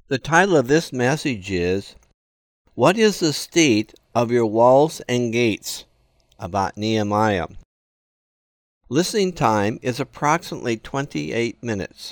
The title of this message is, What is the State of Your Walls and Gates? About Nehemiah. Listening time is approximately 28 minutes.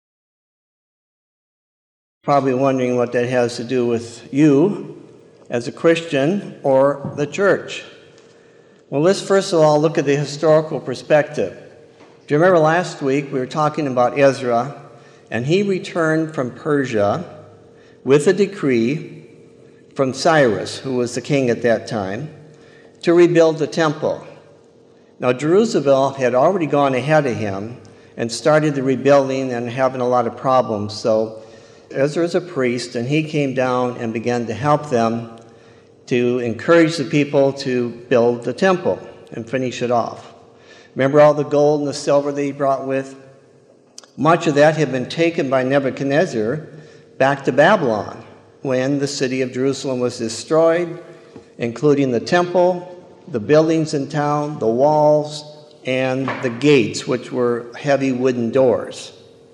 Probably wondering what that has to do with you as a Christian or the church. Well, let's first of all look at the historical perspective. Do you remember last week we were talking about Ezra, and he returned from Persia with a decree from Cyrus, who was the king at that time, to rebuild the temple. Now, Zerubbabel had already gone ahead of him and started the rebuilding and having a lot of problems. So Ezra is a priest, and he came down and began to help them to encourage the people to build the temple and finish it off. Remember all the gold and the silver that he brought with? Much of that had been taken by Nebuchadnezzar back to Babylon when the city of Jerusalem was destroyed, including the temple, the buildings in town, the walls, and the gates, which were heavy wooden doors.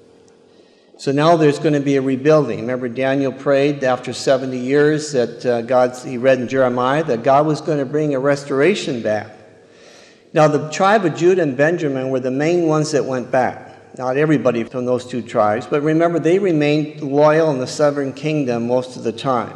So now there's going to be a rebuilding. Remember, Daniel prayed after 70 years that he read in Jeremiah that God was going to bring a restoration back. Now, the tribe of Judah and Benjamin were the main ones that went back. Not everybody from those two tribes, but remember, they remained loyal in the southern kingdom most of the time.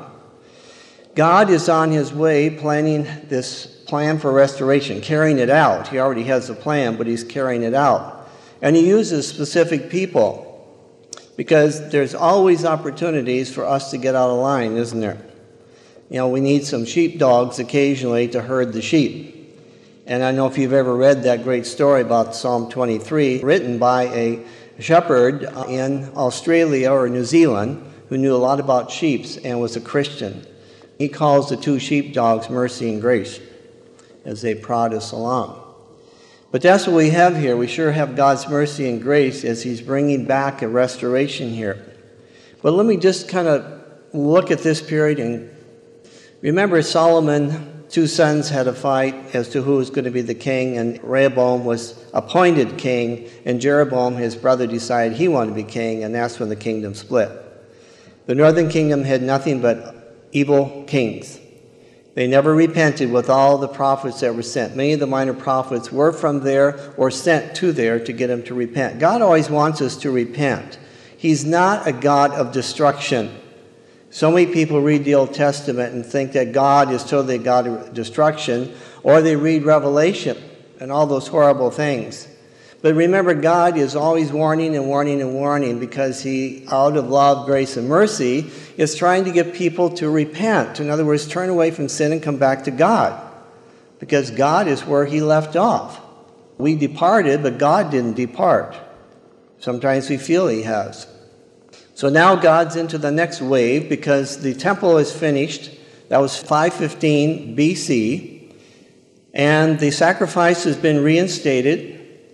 God is on his way planning this plan for restoration, carrying it out. He already has a plan, but he's carrying it out. And he uses specific people, because there's always opportunities for us to get out of line, isn't there? You know, we need some sheepdogs occasionally to herd the sheep. And I know if you've ever read that great story about Psalm 23, written by a shepherd in Australia or New Zealand who knew a lot about sheep and was a Christian. He calls the two sheepdogs Mercy and Grace as they prod us along. But that's what we have here. We sure have God's mercy and grace as he's bringing back a restoration here. But let me just kind of look at this period. And remember, Solomon, two sons had a fight as to who was going to be the king, and Rehoboam was appointed king, and Jeroboam, his brother, decided he wanted to be king, and that's when the kingdom split. The northern kingdom had nothing but evil kings. They never repented with all the prophets that were sent. Many of the minor prophets were from there or sent to there to get them to repent. God always wants us to repent. He's not a God of destruction. So many people read the Old Testament and think that God is totally a God of destruction, or they read Revelation and all those horrible things. But remember, God is always warning and warning and warning, because he, out of love, grace, and mercy, is trying to get people to repent. In other words, turn away from sin and come back to God, because God is where he left off. We departed, but God didn't depart. Sometimes we feel he has. So now God's into the next wave, because the temple is finished. That was 515 BC, and the sacrifice has been reinstated.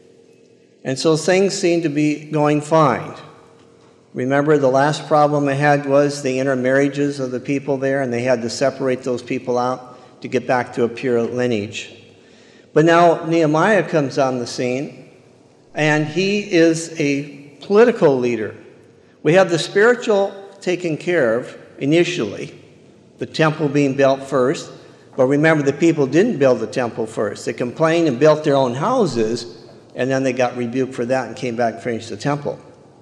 And so things seem to be going fine. Remember, the last problem they had was the intermarriages of the people there, and they had to separate those people out to get back to a pure lineage. But now Nehemiah comes on the scene, and he is a political leader. We have the spiritual taken care of initially, the temple being built first. But remember, the people didn't build the temple first. They complained and built their own houses, and then they got rebuked for that and came back and finished the temple.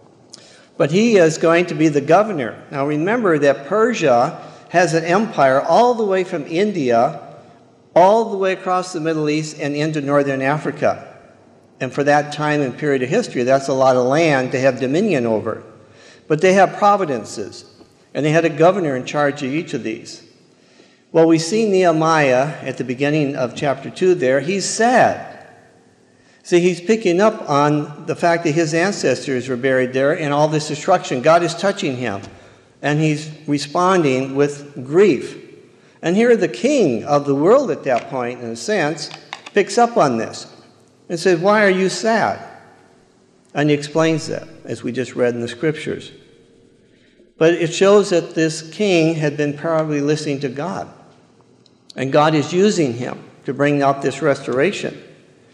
But he is going to be the governor. Now remember that Persia has an empire all the way from India, all the way across the Middle East and into northern Africa. And for that time and period of history, that's a lot of land to have dominion over. But they have providences, and they had a governor in charge of each of these. Well, we see Nehemiah at the beginning of chapter 2 there. He's sad. See, he's picking up on the fact that his ancestors were buried there and all this destruction. God is touching him, and he's responding with grief. And here the king of the world at that point, in a sense, picks up on this and says, "Why are you sad?" And he explains that, as we just read in the scriptures. But it shows that this king had been probably listening to God, and God is using him to bring out this restoration.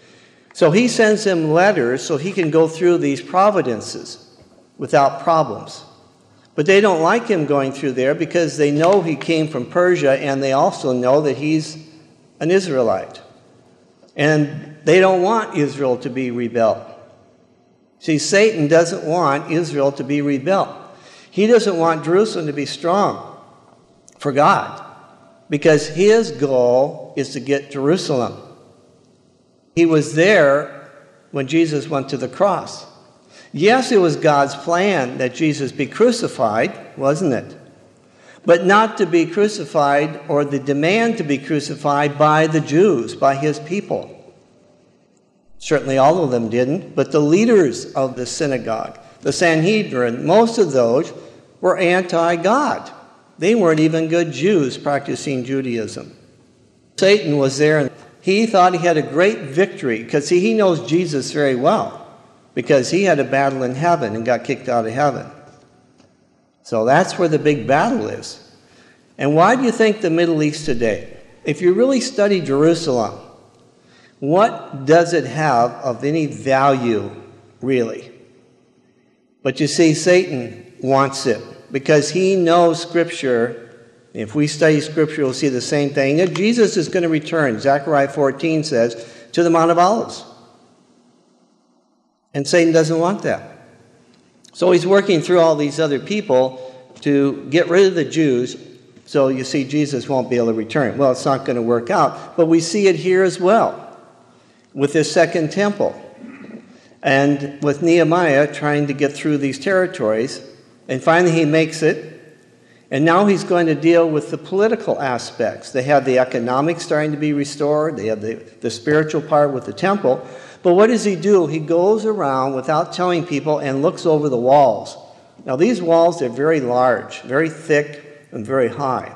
So he sends him letters so he can go through these providences without problems. But they don't like him going through there because they know he came from Persia, and they also know that he's an Israelite. And they don't want Israel to be rebuilt. See, Satan doesn't want Israel to be rebuilt. He doesn't want Jerusalem to be strong for God, because his goal is to get Jerusalem. He was there when Jesus went to the cross. Yes, it was God's plan that Jesus be crucified, wasn't it? But not to be crucified, or the demand to be crucified, by the Jews, by his people. Certainly all of them didn't, but the leaders of the synagogue, the Sanhedrin, most of those were anti-God. They weren't even good Jews practicing Judaism. Satan was there, and he thought he had a great victory, because he knows Jesus very well, because he had a battle in heaven and got kicked out of heaven. So that's where the big battle is. And why do you think the Middle East today? If you really study Jerusalem, what does it have of any value, really? But you see, Satan wants it, because he knows Scripture. If we study Scripture, we'll see the same thing. That Jesus is going to return, Zechariah 14 says, to the Mount of Olives. And Satan doesn't want that. So he's working through all these other people to get rid of the Jews. So you see, Jesus won't be able to return. Well, it's not going to work out. But we see it here as well, with this second temple. And with Nehemiah trying to get through these territories. And finally he makes it. And now he's going to deal with the political aspects. They have the economics starting to be restored. They have the spiritual part with the temple. But what does he do? He goes around without telling people and looks over the walls. Now these walls are very large, very thick, and very high.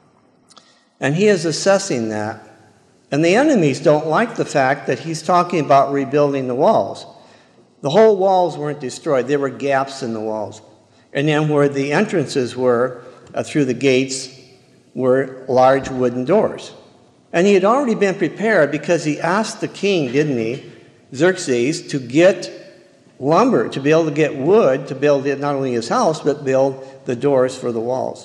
And he is assessing that. And the enemies don't like the fact that he's talking about rebuilding the walls. The whole walls weren't destroyed. There were gaps in the walls. And then where the entrances were, through the gates, were large wooden doors. And he had already been prepared, because he asked the king, didn't he, Xerxes, to get lumber, to be able to get wood, to build not only his house, but build the doors for the walls.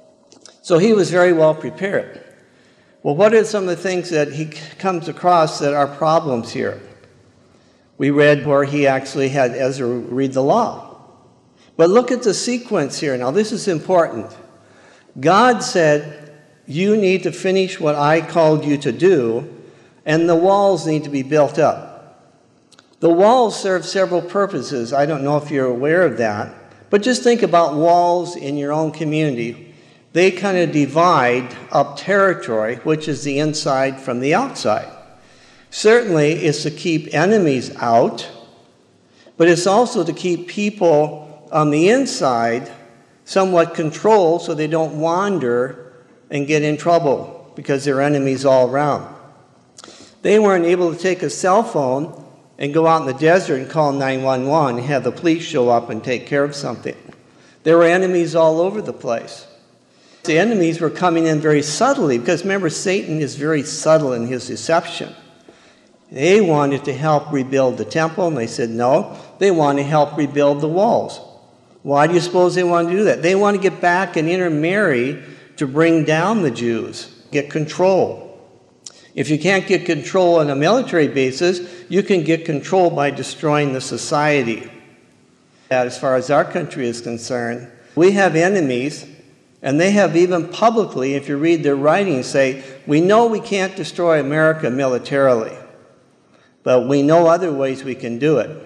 So he was very well prepared. Well, what are some of the things that he comes across that are problems here? We read where he actually had Ezra read the law. But look at the sequence here. Now, this is important. God said, you need to finish what I called you to do, and the walls need to be built up. The walls serve several purposes. I don't know if you're aware of that, but just think about walls in your own community. They kind of divide up territory, which is the inside from the outside. Certainly, it's to keep enemies out, but it's also to keep people on the inside somewhat controlled so they don't wander and get in trouble because there are enemies all around. They weren't able to take a cell phone and go out in the desert and call 911 and have the police show up and take care of something. There were enemies all over the place. The enemies were coming in very subtly, because remember, Satan is very subtle in his deception. They wanted to help rebuild the temple, and they said no. They want to help rebuild the walls. Why do you suppose they want to do that? They want to get back and intermarry to bring down the Jews, get control. If you can't get control on a military basis, you can get control by destroying the society. As far as our country is concerned, we have enemies, and they have even publicly, if you read their writings, say, we know we can't destroy America militarily, but we know other ways we can do it.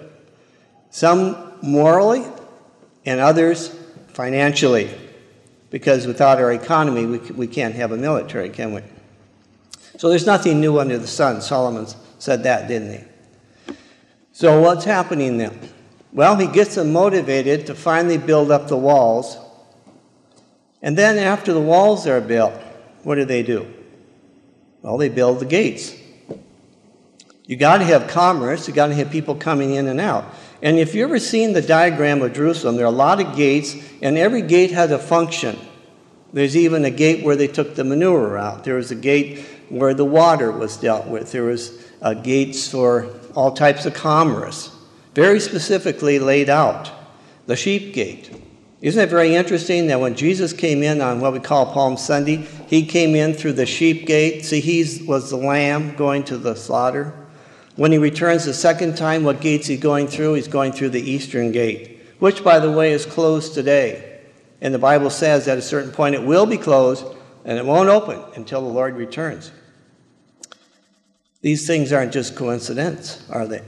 Some morally, and others financially, because without our economy, we can't have a military, can we? So there's nothing new under the sun. Solomon said that, didn't he? So what's happening then? Well, he gets them motivated to finally build up the walls. And then after the walls are built, what do? Well, they build the gates. You got to have commerce. You got to have people coming in and out. And if you've ever seen the diagram of Jerusalem, there are a lot of gates, and every gate has a function. There's even a gate where they took the manure out. There was a gate where the water was dealt with. There was gates for all types of commerce, very specifically laid out. The sheep gate. Isn't it very interesting that when Jesus came in on what we call Palm Sunday, he came in through the sheep gate? See, he was the lamb going to the slaughter. When he returns the second time, what gate's he going through? He's going through the eastern gate, which, by the way, is closed today. And the Bible says at a certain point it will be closed and it won't open until the Lord returns. These things aren't just coincidence, are they?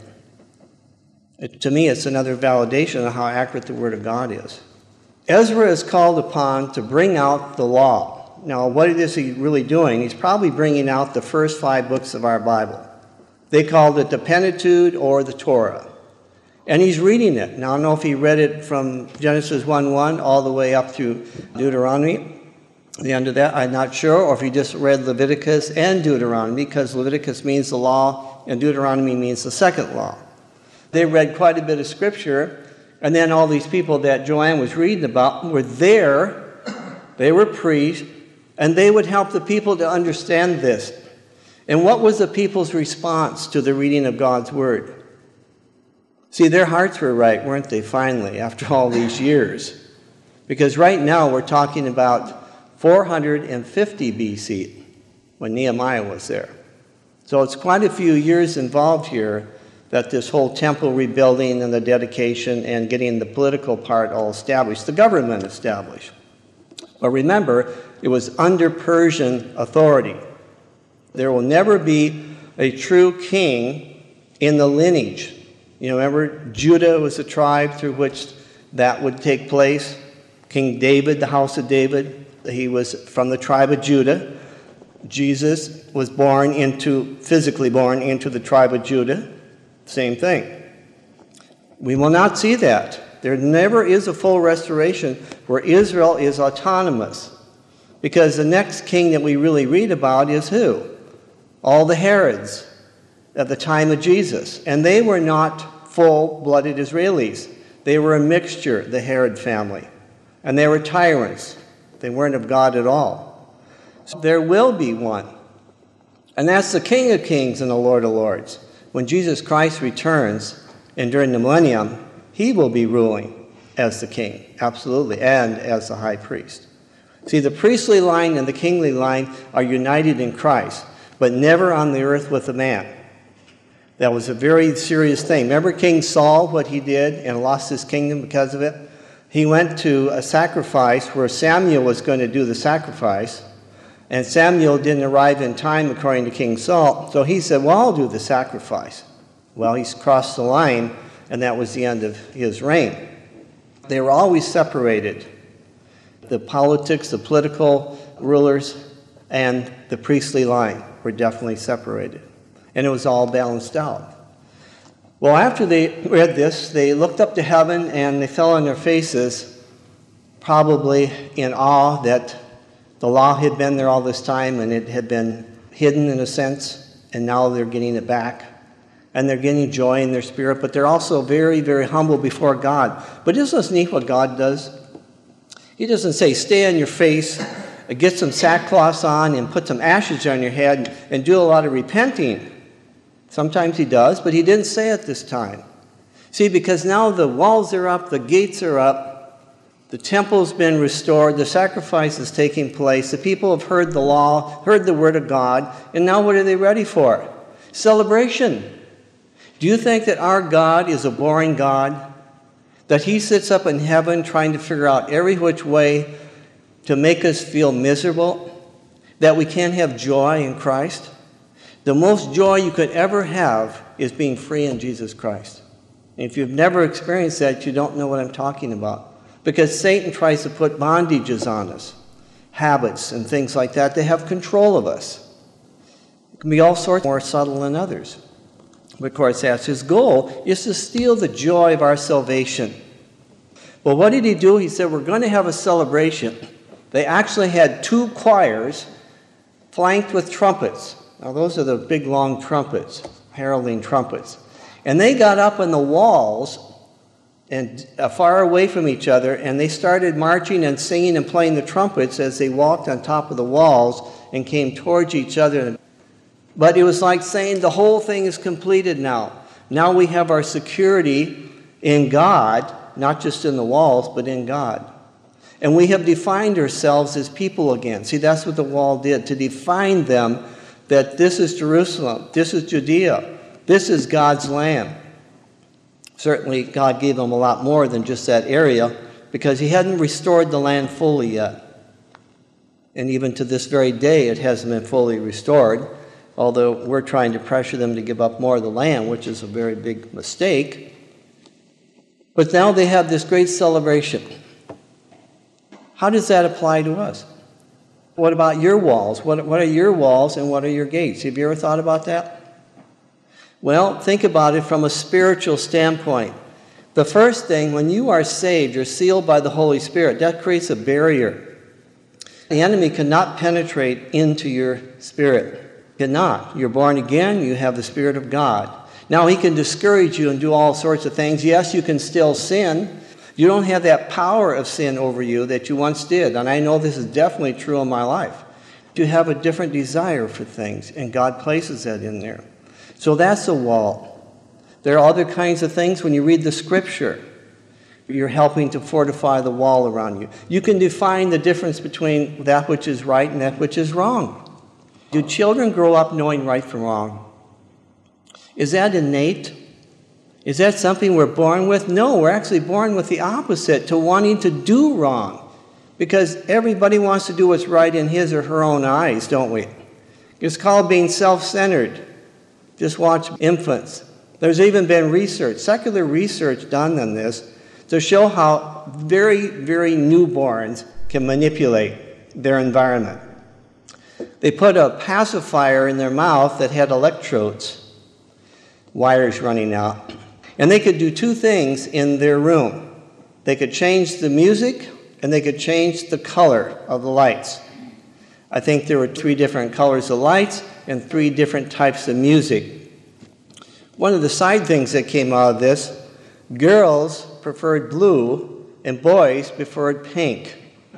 To me, it's another validation of how accurate the Word of God is. Ezra is called upon to bring out the law. Now, what is he really doing? He's probably bringing out the first 5 books of our Bible. They called it the Pentateuch or the Torah. And he's reading it. Now, I don't know if he read it from Genesis 1:1 all the way up through Deuteronomy, the end of that, I'm not sure, or if he just read Leviticus and Deuteronomy, because Leviticus means the law and Deuteronomy means the second law. They read quite a bit of Scripture. And then all these people that Joanne was reading about were there. They were priests, and they would help the people to understand this. And what was the people's response to the reading of God's Word? See, their hearts were right, weren't they, finally, after all these years? Because right now we're talking about 450 BC, when Nehemiah was there. So it's quite a few years involved here, that this whole temple rebuilding and the dedication and getting the political part all established, the government established. But remember, it was under Persian authority. There will never be a true king in the lineage. You know, remember, Judah was the tribe through which that would take place. King David, the house of David, he was from the tribe of Judah. Jesus was physically born into the tribe of Judah. Same thing. We will not see that. There never is a full restoration where Israel is autonomous. Because the next king that we really read about is who? All the Herods at the time of Jesus. And they were not full-blooded Israelis. They were a mixture, the Herod family. And they were tyrants. They weren't of God at all. So there will be one. And that's the King of Kings and the Lord of Lords. When Jesus Christ returns, and during the millennium, he will be ruling as the king, absolutely, and as the high priest. See, the priestly line and the kingly line are united in Christ, but never on the earth with a man. That was a very serious thing. Remember King Saul, what he did, and lost his kingdom because of it? He went to a sacrifice where Samuel was going to do the sacrifice, and Samuel didn't arrive in time according to King Saul, so he said, well, I'll do the sacrifice. Well, he's crossed the line, and that was the end of his reign. They were always separated. The politics, the political rulers, and the priestly line were definitely separated. And it was all balanced out. Well, after they read this, they looked up to heaven, and they fell on their faces, probably in awe that the law had been there all this time, and it had been hidden in a sense, and now they're getting it back. And they're getting joy in their spirit, but they're also very, very humble before God. But isn't this neat what God does? He doesn't say, stay on your face, get some sackcloth on, and put some ashes on your head, and do a lot of repenting. Sometimes he does, but he didn't say it this time. See, because now the walls are up, the gates are up, the temple's been restored, the sacrifice is taking place, the people have heard the law, heard the word of God, and now what are they ready for? Celebration. Do you think that our God is a boring God? That he sits up in heaven trying to figure out every which way to make us feel miserable? That we can't have joy in Christ? The most joy you could ever have is being free in Jesus Christ. And if you've never experienced that, you don't know what I'm talking about. Because Satan tries to put bondages on us, habits and things like that. They have control of us. It can be all sorts more subtle than others. But of course, that's his goal, is to steal the joy of our salvation. Well, what did he do? He said, we're going to have a celebration. They actually had 2 choirs flanked with trumpets. Now, those are the big, long trumpets, heralding trumpets. And they got up on the walls and far away from each other, and they started marching and singing and playing the trumpets as they walked on top of the walls and came towards each other. But it was like saying the whole thing is completed now. Now we have our security in God, not just in the walls, but in God. And we have defined ourselves as people again. See, that's what the wall did, to define them that this is Jerusalem, this is Judea, this is God's land. Certainly, God gave them a lot more than just that area because he hadn't restored the land fully yet. And even to this very day, it hasn't been fully restored, although we're trying to pressure them to give up more of the land, which is a very big mistake. But now they have this great celebration. How does that apply to us? What about your walls? What are your walls and what are your gates? Have you ever thought about that? Well, think about it from a spiritual standpoint. The first thing, when you are saved, you're sealed by the Holy Spirit. That creates a barrier. The enemy cannot penetrate into your spirit. Cannot. You're born again. You have the Spirit of God. Now, he can discourage you and do all sorts of things. Yes, you can still sin. You don't have that power of sin over you that you once did. And I know this is definitely true in my life. You have a different desire for things, and God places that in there. So that's a wall. There are other kinds of things when you read the Scripture. You're helping to fortify the wall around you. You can define the difference between that which is right and that which is wrong. Do children grow up knowing right from wrong? Is that innate? Is that something we're born with? No, we're actually born with the opposite, to wanting to do wrong. Because everybody wants to do what's right in his or her own eyes, don't we? It's called being self-centered. Just watch infants. There's even been research, secular research done on this, to show how very, very newborns can manipulate their environment. They put a pacifier in their mouth that had electrodes, wires running out, and they could do two things in their room. They could change the music, and they could change the color of the lights. I think there were 3 different colors of lights and 3 different types of music. One of the side things that came out of this, girls preferred blue and boys preferred pink.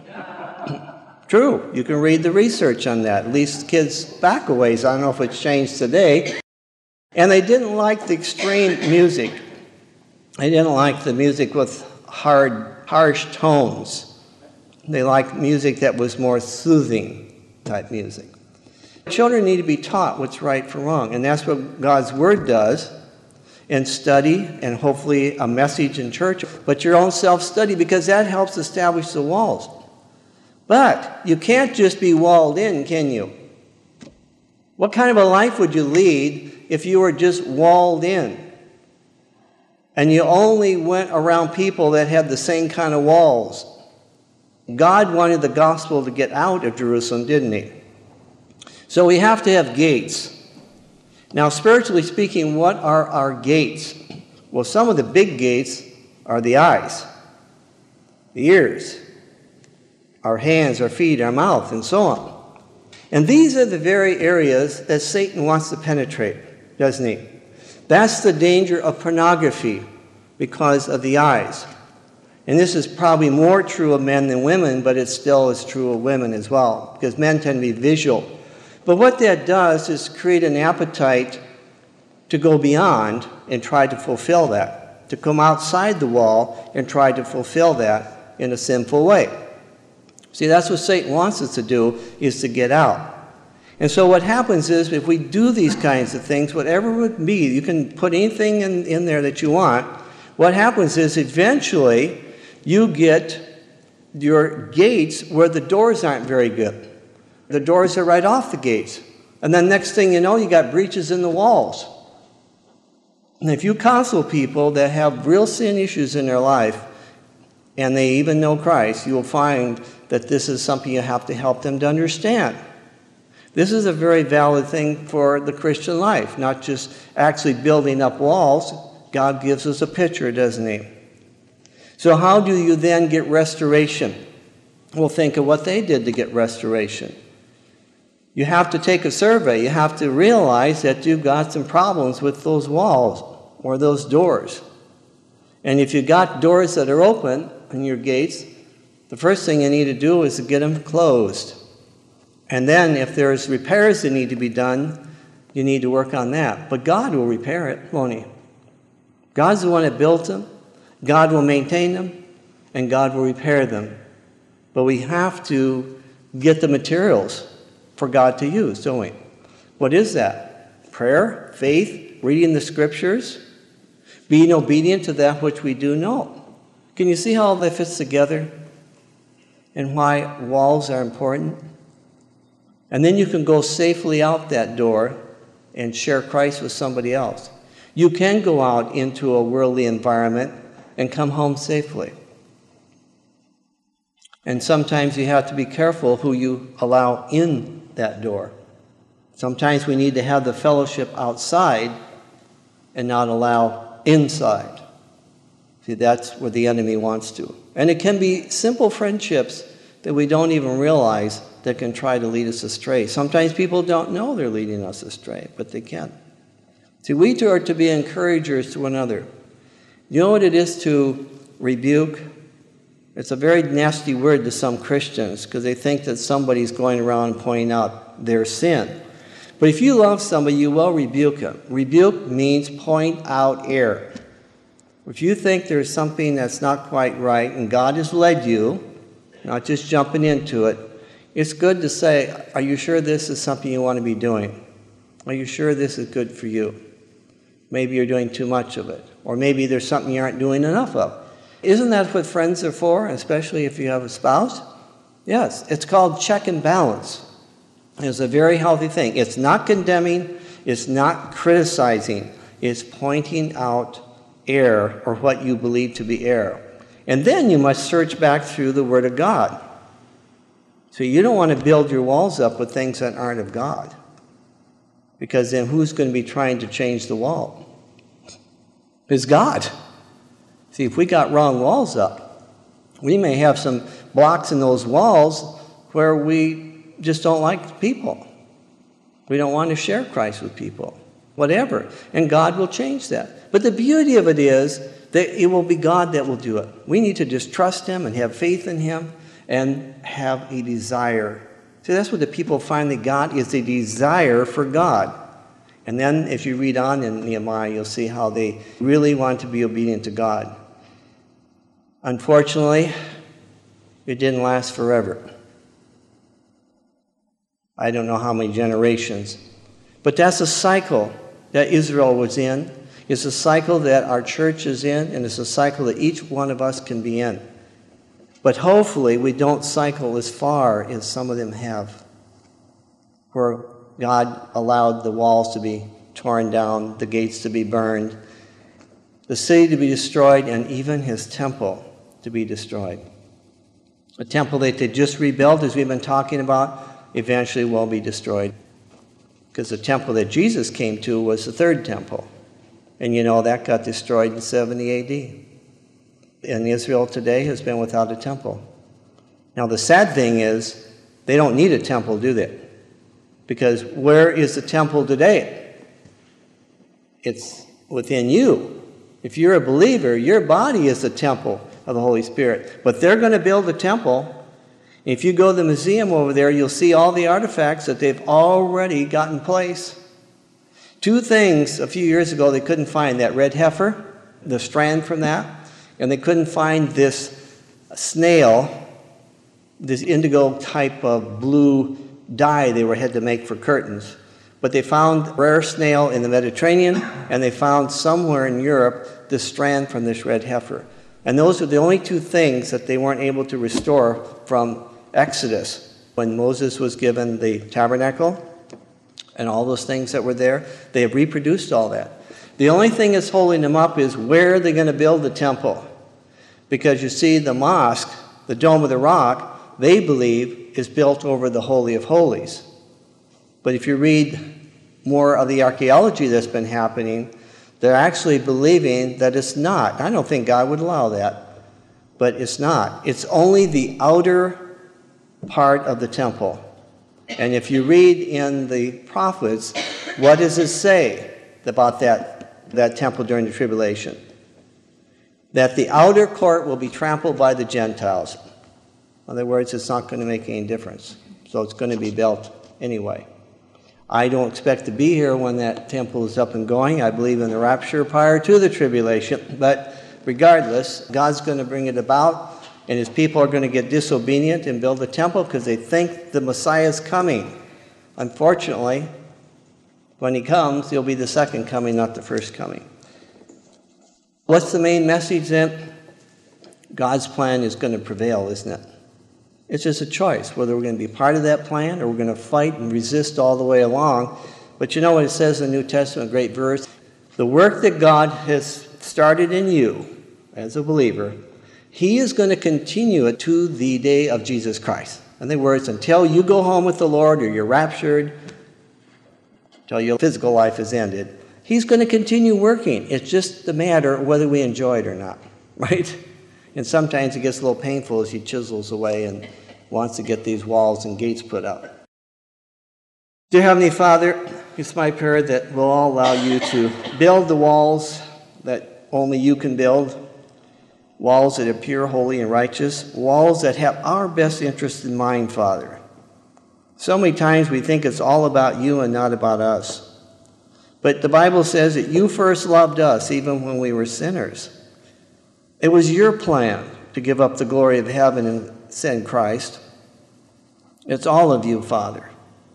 True, you can read the research on that. At least kids back a ways. I don't know if it's changed today. And they didn't like the extreme music. They didn't like the music with harsh tones. They liked music that was more soothing type music. Children need to be taught what's right from wrong, and that's what God's Word does, and study, and hopefully a message in church, but your own self-study, because that helps establish the walls. But you can't just be walled in, can you? What kind of a life would you lead if you were just walled in? And you only went around people that had the same kind of walls. God wanted the gospel to get out of Jerusalem, didn't he? So we have to have gates. Now, spiritually speaking, what are our gates? Well, some of the big gates are the eyes, the ears, our hands, our feet, our mouth, and so on. And these are the very areas that Satan wants to penetrate, doesn't he? That's the danger of pornography because of the eyes. And this is probably more true of men than women, but it still is true of women as well, because men tend to be visual. But what that does is create an appetite to go beyond and try to fulfill that, to come outside the wall and try to fulfill that in a sinful way. See, that's what Satan wants us to do, is to get out. And so what happens is, if we do these kinds of things, whatever it would be, you can put anything in there that you want. What happens is, eventually, you get your gates where the doors aren't very good. The doors are right off the gates. And then next thing you know, you got breaches in the walls. And if you counsel people that have real sin issues in their life, and they even know Christ, you will find that this is something you have to help them to understand. This is a very valid thing for the Christian life, not just actually building up walls. God gives us a picture, doesn't he? So how do you then get restoration? Well, think of what they did to get restoration. You have to take a survey. You have to realize that you've got some problems with those walls or those doors. And if you've got doors that are open in your gates, the first thing you need to do is to get them closed. And then if there's repairs that need to be done, you need to work on that. But God will repair it, won't he? God's the one that built them. God will maintain them, and God will repair them. But we have to get the materials for God to use, don't we? What is that? Prayer, faith, reading the scriptures, being obedient to that which we do know. Can you see how all that fits together? And why walls are important? And then you can go safely out that door and share Christ with somebody else. You can go out into a worldly environment and come home safely. And sometimes you have to be careful who you allow in that door. Sometimes we need to have the fellowship outside and not allow inside. See, that's where the enemy wants to. And it can be simple friendships that we don't even realize that can try to lead us astray. Sometimes people don't know they're leading us astray, but they can. See, we are to be encouragers to one another. You know what it is to rebuke? It's a very nasty word to some Christians because they think that somebody's going around pointing out their sin. But if you love somebody, you will rebuke them. Rebuke means point out error. If you think there's something that's not quite right and God has led you, not just jumping into it, it's good to say, are you sure this is something you want to be doing? Are you sure this is good for you? Maybe you're doing too much of it. Or maybe there's something you aren't doing enough of. Isn't that what friends are for, especially if you have a spouse? Yes, it's called check and balance. It's a very healthy thing. It's not condemning. It's not criticizing. It's pointing out error or what you believe to be error. And then you must search back through the Word of God. So you don't want to build your walls up with things that aren't of God. Because then who's going to be trying to change the wall? It's God. See, if we got wrong walls up, we may have some blocks in those walls where we just don't like people. We don't want to share Christ with people. Whatever. And God will change that. But the beauty of it is that it will be God that will do it. We need to just trust Him and have faith in Him and have a desire. See, that's what the people finally got, is a desire for God. And then if you read on in Nehemiah, you'll see how they really want to be obedient to God. Unfortunately, it didn't last forever. I don't know how many generations. But that's a cycle that Israel was in. It's a cycle that our church is in, and it's a cycle that each one of us can be in. But hopefully we don't cycle as far as some of them have, where God allowed the walls to be torn down, the gates to be burned, the city to be destroyed, and even His temple to be destroyed. A temple that they just rebuilt, as we've been talking about, eventually will be destroyed. Because the temple that Jesus came to was the third temple. And you know, that got destroyed in 70 A.D. And Israel today has been without a temple. Now, the sad thing is, they don't need a temple, do they? Because where is the temple today? It's within you. If you're a believer, your body is the temple of the Holy Spirit. But they're going to build a temple. If you go to the museum over there, you'll see all the artifacts that they've already got in place. Two things a few years ago they couldn't find: that red heifer, the strand from that, and they couldn't find this snail, this indigo type of blue dye they had to make for curtains. But they found a rare snail in the Mediterranean, and they found somewhere in Europe the strand from this red heifer. And those are the only two things that they weren't able to restore from Exodus. When Moses was given the tabernacle and all those things that were there, they have reproduced all that. The only thing that's holding them up is where are they going to build the temple? Because you see, the mosque, the Dome of the Rock, they believe is built over the Holy of Holies. But if you read more of the archaeology that's been happening, they're actually believing that it's not. I don't think God would allow that, but it's not. It's only the outer part of the temple. And if you read in the prophets, what does it say about that temple during the tribulation? That the outer court will be trampled by the Gentiles. In other words, it's not going to make any difference. So it's going to be built anyway. I don't expect to be here when that temple is up and going. I believe in the rapture prior to the tribulation. But regardless, God's going to bring it about. And his people are going to get disobedient and build the temple because they think the Messiah is coming. Unfortunately, when he comes, he'll be the second coming, not the first coming. What's the main message then? God's plan is going to prevail, isn't it? It's just a choice, whether we're going to be part of that plan or we're going to fight and resist all the way along. But you know what it says in the New Testament, a great verse? The work that God has started in you as a believer, he is going to continue it to the day of Jesus Christ. In other words, until you go home with the Lord or you're raptured, until your physical life is ended, he's going to continue working. It's just a matter of whether we enjoy it or not, right? And sometimes it gets a little painful as he chisels away and wants to get these walls and gates put up. Dear Heavenly Father, it's my prayer that we'll all allow you to build the walls that only you can build, walls that are pure, holy, and righteous, walls that have our best interest in mind, Father. So many times we think it's all about you and not about us. But the Bible says that you first loved us even when we were sinners. It was your plan to give up the glory of heaven and send Christ. It's all of you, Father.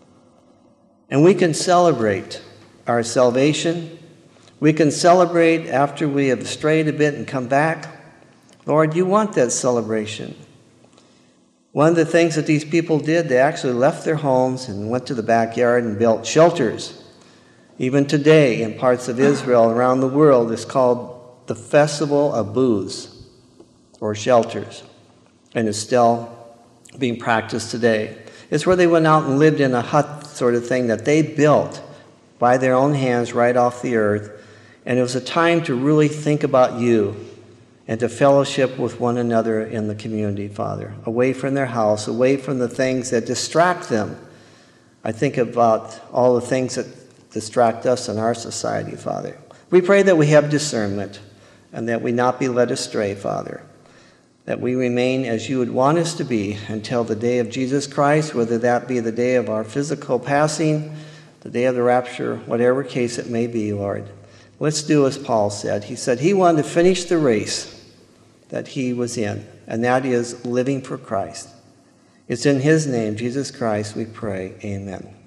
And we can celebrate our salvation. We can celebrate after we have strayed a bit and come back. Lord, you want that celebration. One of the things that these people did, they actually left their homes and went to the backyard and built shelters. Even today, in parts of Israel around the world, it's called the Festival of Booths, or shelters, and it's still being practiced today. It's where they went out and lived in a hut sort of thing that they built by their own hands right off the earth, and it was a time to really think about you and to fellowship with one another in the community, Father, away from their house, away from the things that distract them. I think about all the things that distract us in our society, Father. We pray that we have discernment and that we not be led astray, Father, that we remain as you would want us to be until the day of Jesus Christ, whether that be the day of our physical passing, the day of the rapture, whatever case it may be, Lord. Let's do as Paul said. He said he wanted to finish the race that he was in, and that is living for Christ. It's in his name, Jesus Christ, we pray. Amen.